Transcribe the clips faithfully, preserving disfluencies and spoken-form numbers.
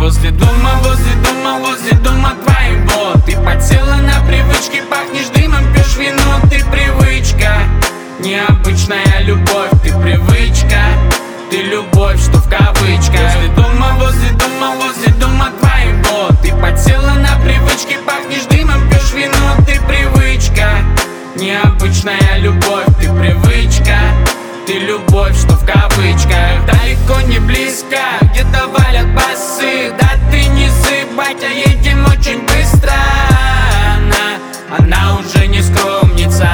Возле дома, возле дома, возле дома твоего. Ты подсела на привычки, пахнешь дымом, пьешь вино. Ты привычка, необычная любовь. Ты привычка, ты любовь, что в кавычках. Возле дома, возле дома, возле дома твоего. Ты подсела на привычки, пахнешь дымом, пьешь вино. Ты привычка, необычная любовь. Ты привычка, ты любовь, что в кавычках. Далеко не близко, где-то валят басы. Да ты не зыбать, а едем очень быстро. Она, она уже не скромница,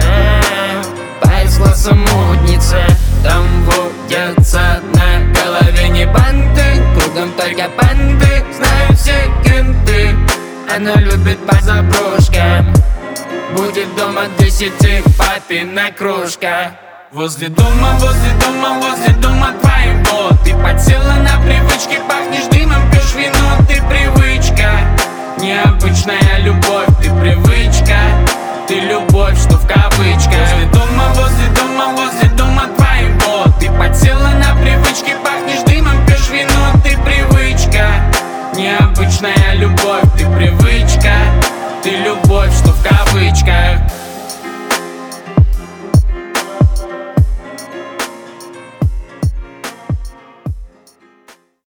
повесла модница. Там водятся на голове не банты, кругом только банды, знают все кенты. Она любит по заброшкам, будет дома к десяти, папина кружка. Возле дома, возле дома, возле дома твоего.